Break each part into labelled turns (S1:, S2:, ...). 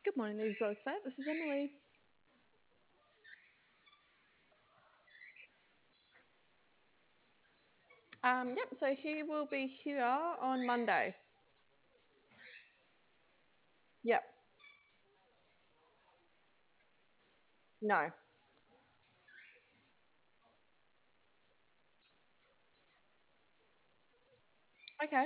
S1: Good morning, the Exotic Vet. This is Emily. Yep, so he will be here on Monday. Yep, no. Okay.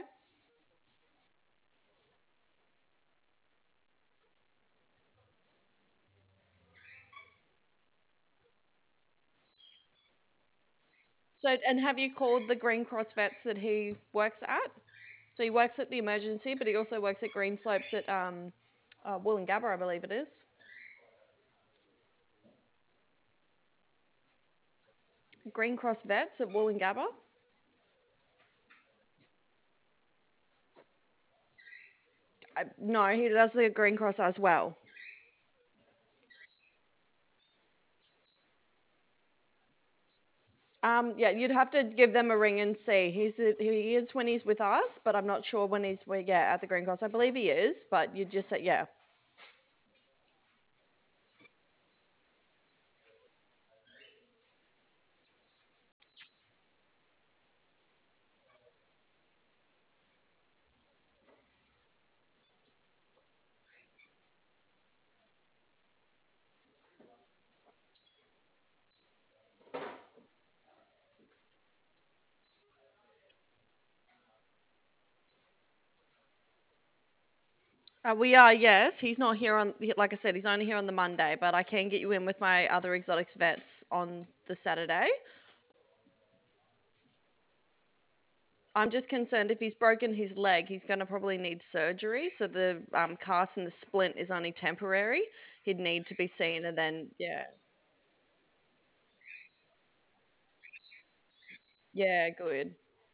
S1: So, and have you called the Green Cross Vets that he works at? So he works at the emergency, but he also works at Green Slopes at Woolloongabba, I believe it is. Green Cross Vets at Woolloongabba? No, he does the Green Cross as well. Yeah, you'd have to give them a ring and see. He is when he's with us, but I'm not sure when yeah, at the Green Cross. I believe he is, but you just say yeah. We are, yes. He's not here like I said, he's only here on the Monday, but I can get you in with my other exotics vets on the Saturday. I'm just concerned if he's broken his leg, he's going to probably need surgery. So the cast and the splint is only temporary. He'd need to be seen, and then, yeah. Yeah, good.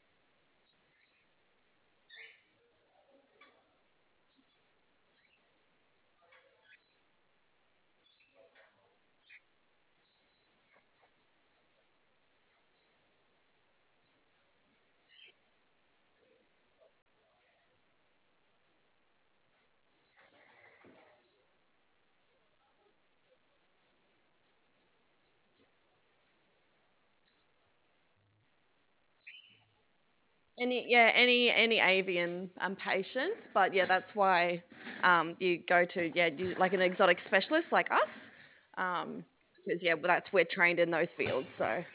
S1: Any avian patients, but yeah, that's why you go to like an exotic specialist like us, um, because yeah, well, that's we're trained in those fields. So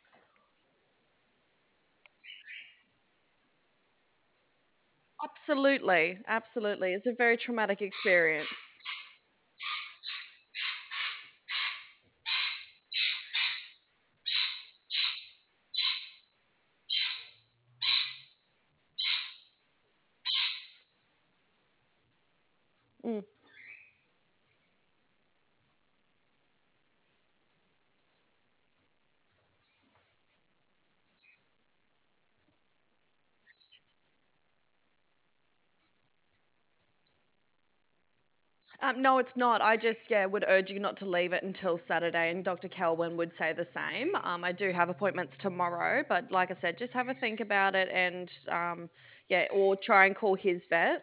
S1: absolutely, absolutely, it's a very traumatic experience. Mm. No, it's not. I just would urge you not to leave it until Saturday, and Dr. Kelwin would say the same. I do have appointments tomorrow, but like I said, just have a think about it, and or try and call his vet.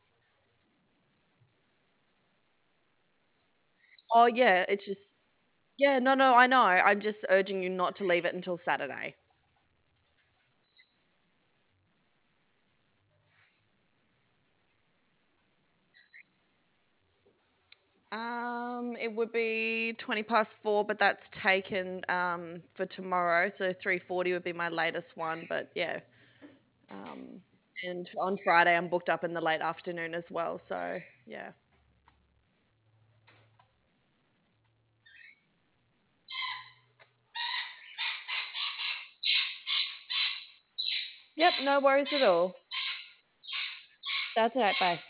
S1: Oh yeah, it's just no, I know. I'm just urging you not to leave it until Saturday. It would be 20 past 4, but that's taken for tomorrow, so 3:40 would be my latest one. But yeah, um, and on Friday I'm booked up in the late afternoon as well. So yeah. Yep, no worries at all. That's all right. Bye.